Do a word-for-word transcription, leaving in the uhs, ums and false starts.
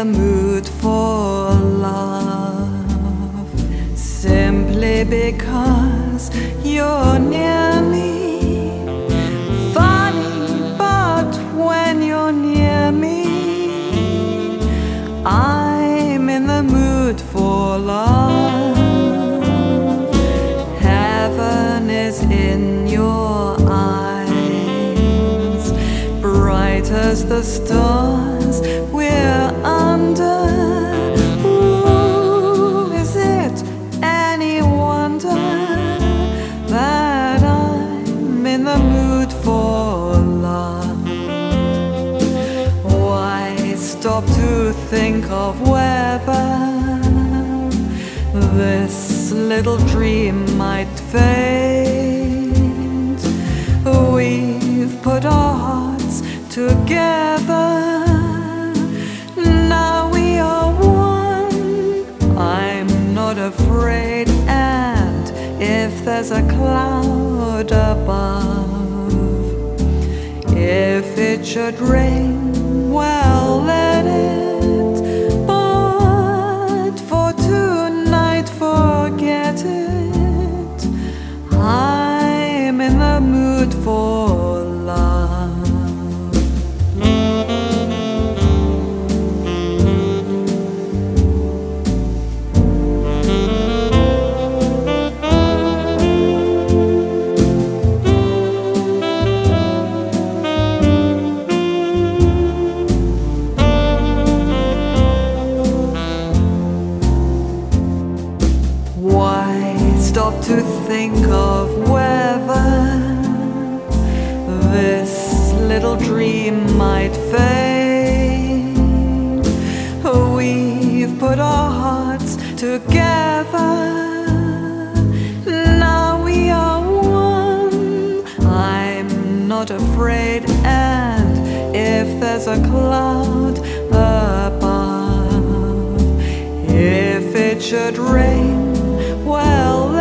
the mood for love, simply because you're near me. Funny, but when you're near me, I'm in the mood for love. Heaven is in your eyes, bright as the stars we're under. Ooh, is it any wonder that I'm in the mood for love? Why stop to think of whether this little dream might fade? We've put our hearts together, now we are one. I'm not afraid, and if there's a cloud above, if it should rain, well, let it. But for tonight, forget it. I'm in the mood for love. Why stop to think of whether this little dream might fade? We've put our hearts together, now we are one. I'm not afraid, and if there's a cloud above, if it should rain, well,